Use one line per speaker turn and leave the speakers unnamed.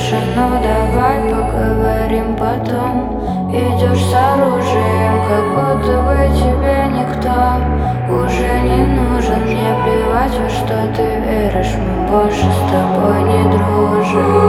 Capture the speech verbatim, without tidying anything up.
слушай, ну давай поговорим потом. Идешь с оружием, как будто бы тебе никто уже не нужен. Мне плевать, во что ты веришь, мы больше с тобой не дружим.